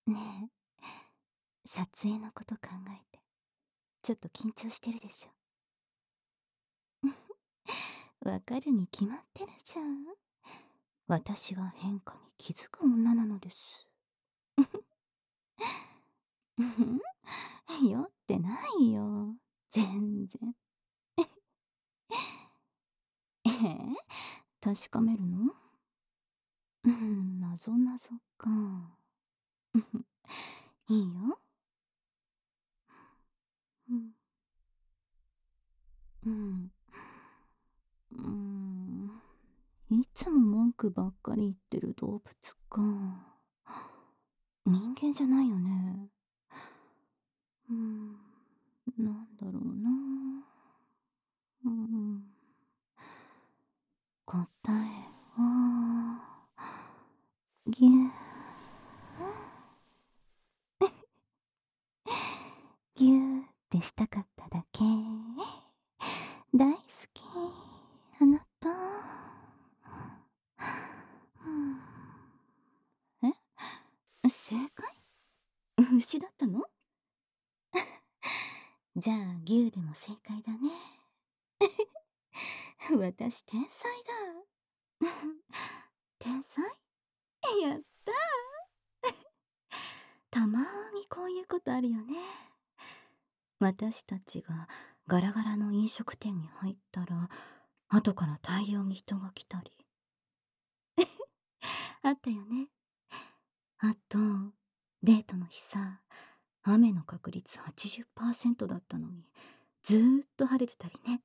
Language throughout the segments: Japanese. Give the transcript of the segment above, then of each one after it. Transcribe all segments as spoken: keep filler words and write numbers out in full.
ねえ、撮影のこと考えて、ちょっと緊張してるでしょ。わかるに決まってるじゃん。私は変化に気づく女なのです。酔ってないよ。全然。ええ、確かめるの？うん、なぞなぞか。いいよ。うん。うん。うーん。いつも文句ばっかり言ってる動物か。人間じゃないよね。うーん。なんだろうな。うーん。答えは、ぎゅぎゅーってしたかっただけ。大好き。あなた。うん、え、正解？牛だったの？じゃあ、牛でも正解だね。私、天才だ。天才？やったー。たまーにこういうことあるよね。私たちがガラガラの飲食店に入ったら、後から大量に人が来たり。あったよね。あと、デートの日さ、雨の確率はちじゅっパーセントだったのに、ずーっと晴れてたりね。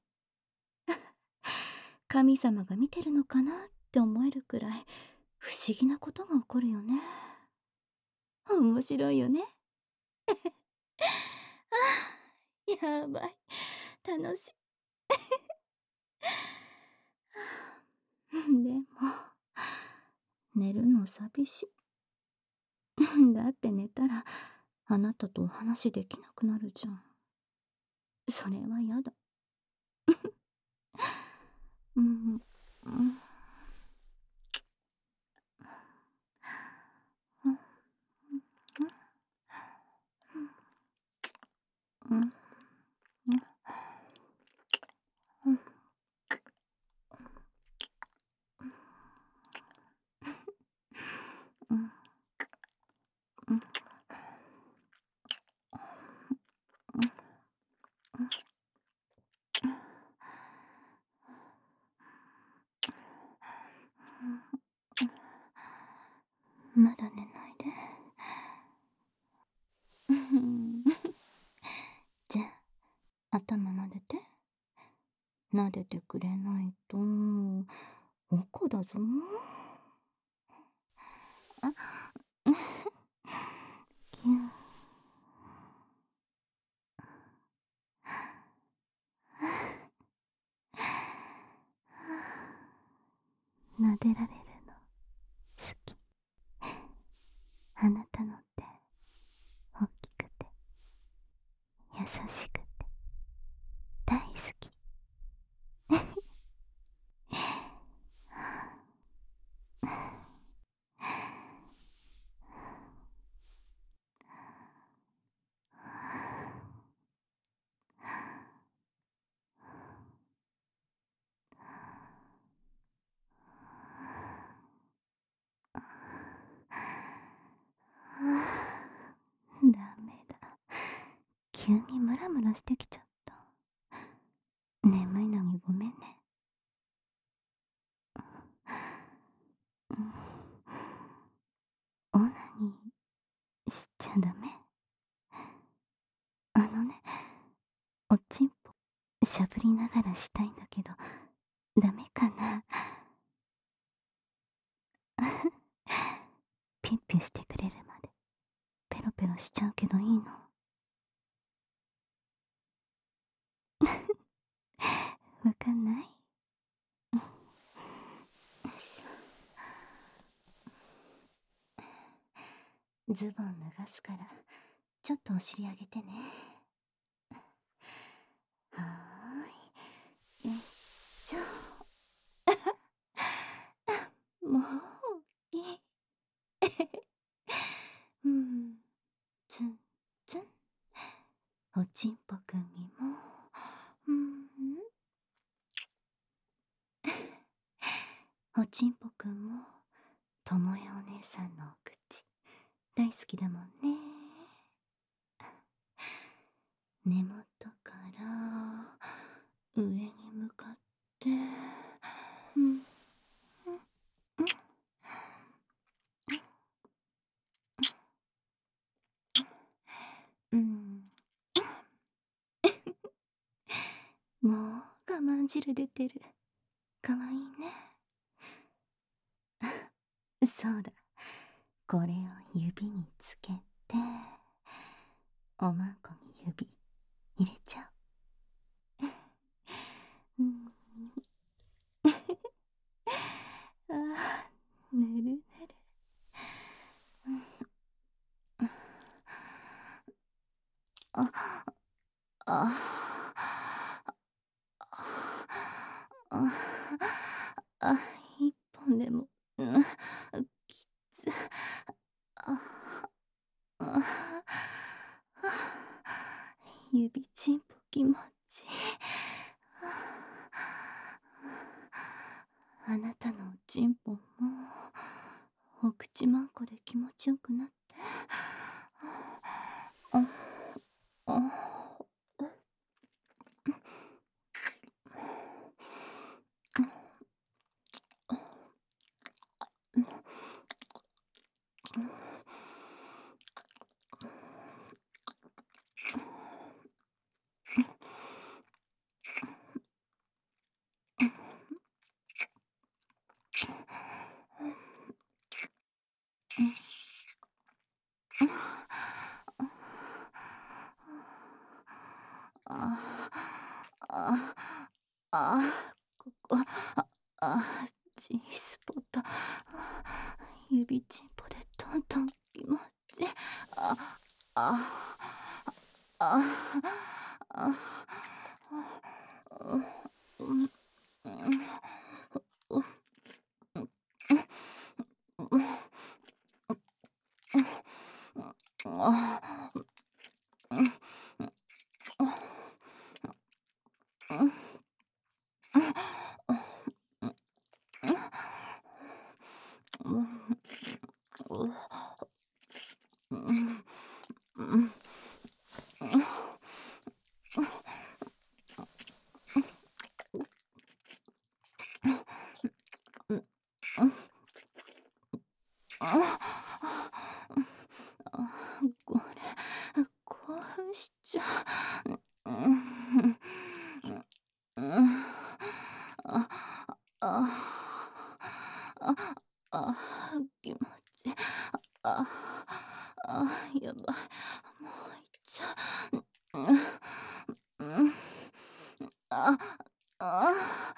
神様が見てるのかなって思えるくらい、不思議なことが起こるよね。面白いよね。あ、やばい。楽しい。でも、寝るの寂しい。だって寝たら、あなたとお話できなくなるじゃん。それはやだ。うん、うん、うん、うん、うん、うん、うん、うん、まだ寝ないで。うん、じゃあ、頭撫でて。撫でてくれないと、おこだぞ。あ、ぎゅ撫でられるの好き。あなたのって大きくて優しくて大好き。ダメだ。急にムラムラしてきちゃった。眠いのにごめんね。うん、オナニーしちゃダメ。あのね、おちんぽしゃぶりながらしたいんだけど、ダメかな？ピッピュしてくれるまでペロペロしちゃうけどいいの？わかんない？よいしょ。ズボン脱がすから、ちょっとお尻上げてね。はーい。よいしょ。もういい。うん。 おちんぽくんにも、うん、おちんぽくんも、ともえお姉さんのお口、大好きだもんね。根元から上に向かって、うん、うん、もう我慢汁出てる。かわいいね。そうだ。これを指につけて、おまんこに指入れちゃう。うん、ああ、ぬるぬる。あ、あ、あ、あ、一本でも、うん、きつ、あ、あ、指ちんぽ気持ちいい。あなたのおちんぽもお口まんこで気持ちよくなって、あ、あ、あ、あ、あ、ここ、あ、あ、G スポット、あ、指ちんぽでトントン気持ちいい。あ、あ、あ、あ、うん、うん、あ、これ、興奮しちゃう。うん、うん、あ、あ、あ、あ、気持ちいい。あ、あ、やばい。もういっちゃう。うん、うん、あ、あ、あ、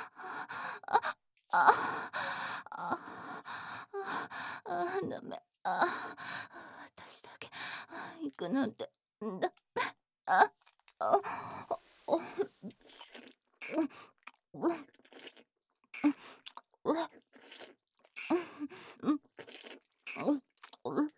あ、あ、あ、ダメ。あ、私だけ行くなんて、だ、あ、あ、お、う、う、う、うん、う、う、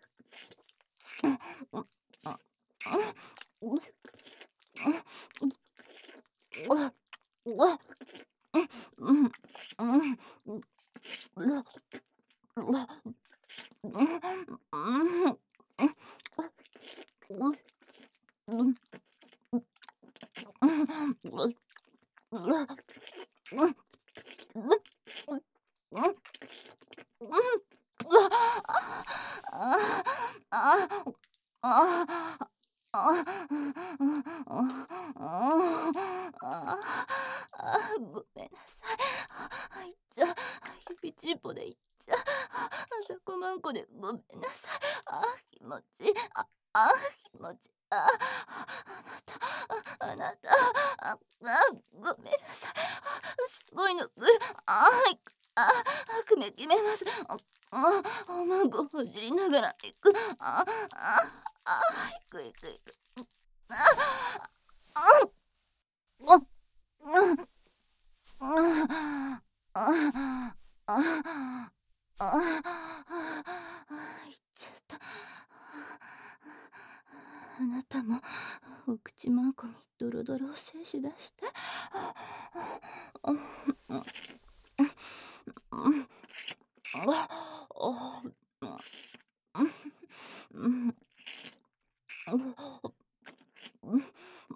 ごめんなさい。あ、いっちゃう。指ちんぽでいっちゃう。あさこまんこでごめんなさい。あ、気持ちいい。あ、あ、気持ちいい。あ、あなた、ああなた、あ、あ、ごめんなさい。あ、すごいのくる。あ、いく。あ、くめ決めます。あ、あ、おまんこほじりながらいく。あ、あ、あ、いくいくいく。あ、あ、あ、うん。ああ、あ、あ、あ、いっちゃった。あなたもお口まんこにドロドロを精子出して、うん、うん、うん、あ、あ、うん、うん、うん、うん、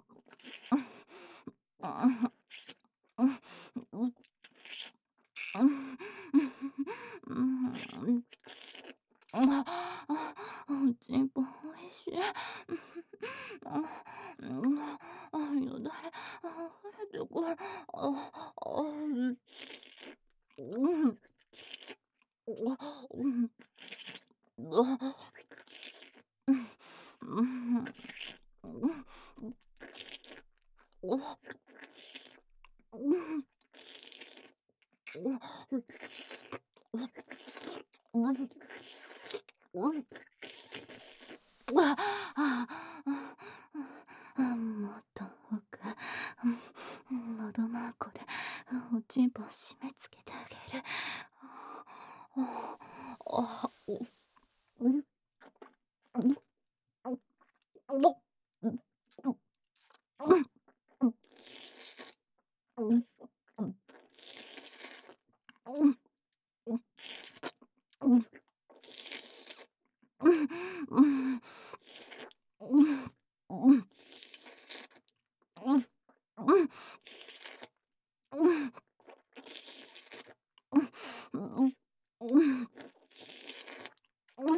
うん、うん、うん、うん、あ、あ、おちんぽおいしい。あ、うん、あ、よだれ、あ、出てこい。あ、あ、うん、うん、あ、うん、あ、うん、うん、うん、うん、うん、うん、うん、ああ、ああ、もっと奥、うん、のどまんこでおちんぽを締め付けてあげる。ああ、お、うん、うん、うん、うん、うん、うん、うん、うん、うん、うん、うん、うん、うん、うん、うん、うん、うん、うん、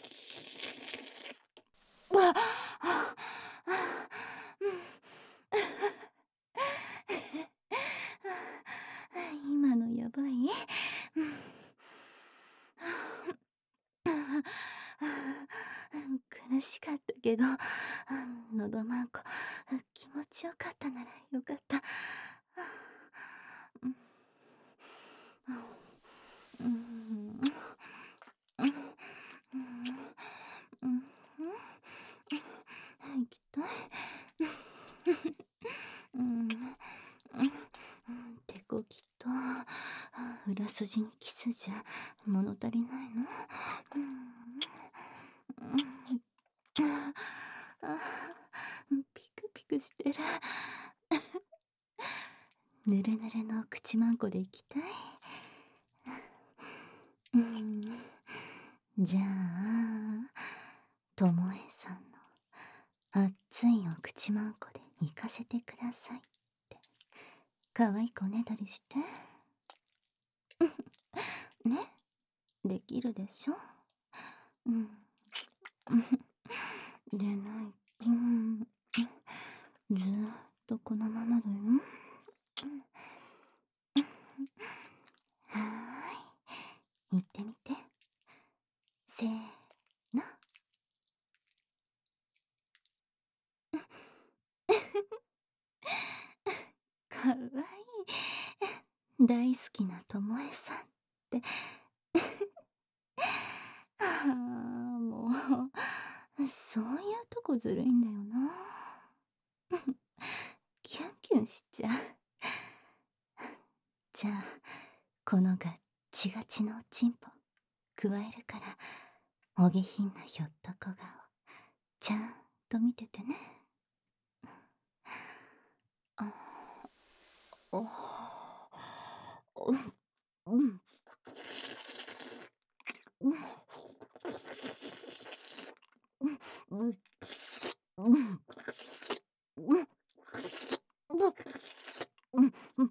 わ、あ、あ、うん。今のやばい？うん。苦しかったけど、のどまんこ、気持ちよかったならよかった。うん。うん。うん。うん。行きたい。うん。てこきと裏筋にキスじゃ物足りないの？うん、あ、ピクピクしてる。ぬるぬるの口まんこでいきたい。うん、じゃあともえさんの熱いお口まんこで行かせてくださいって可愛い子ねだりしてね、できるでしょ。うん。でない、うん、ずーっとこのままだよ。はーい、言ってみて。せーの。かわいい。大好きなともえさんって。ああ、もう、そういうとこずるいんだよな。キュンキュンしちゃう。じゃあ、このガッチガチのおちんぽ、加えるから、お下品なひょっとこ顔、ちゃんと見ててね。あ、お、うん、うん、うん、うん、うん、うん、うん、うん、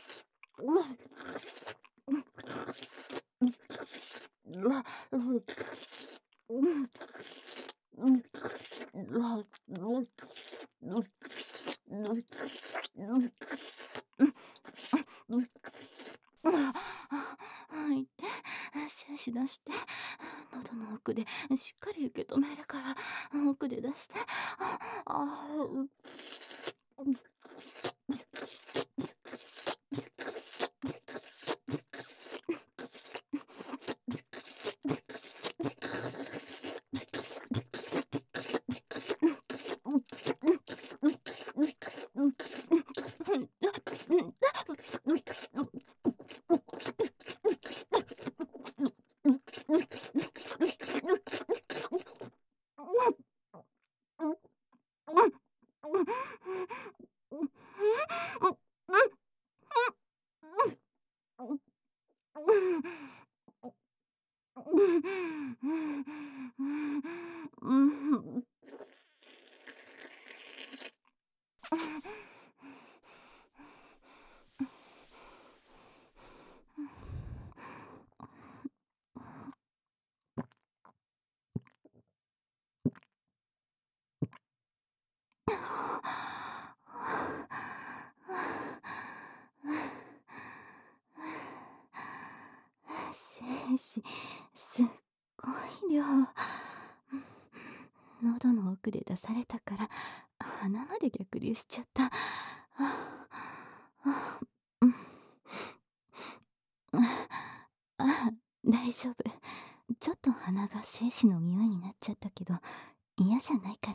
うわ、うん、うん、うん、うわ、うん、うん、うん、うん、うん、ああ、いて、精子出して、喉の奥でしっかり受け止めるから、奥で出して、ああ、う、 し、すっごい量。喉の奥で出されたから鼻まで逆流しちゃった。ああ、うん。ああ、大丈夫。ちょっと鼻が精子の匂いになっちゃったけど嫌じゃないから。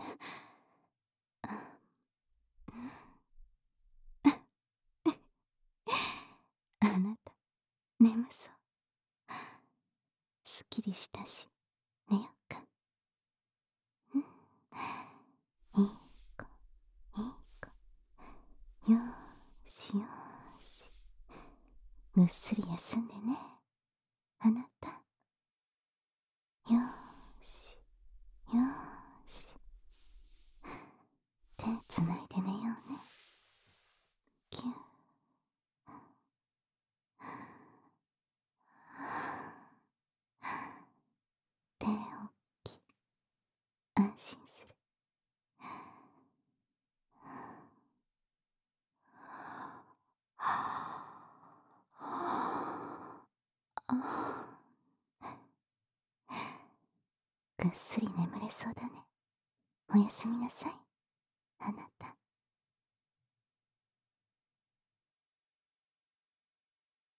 あなた眠そう。すっきりしたし寝よっか。うん、いい子いい子。よーしよーし、ぐっすり休んでね、あなた。よーしよーし、手つないで寝ようね。キュー。手をき安心する。ぐっすり眠れそうだね。おやすみなさい、あなた。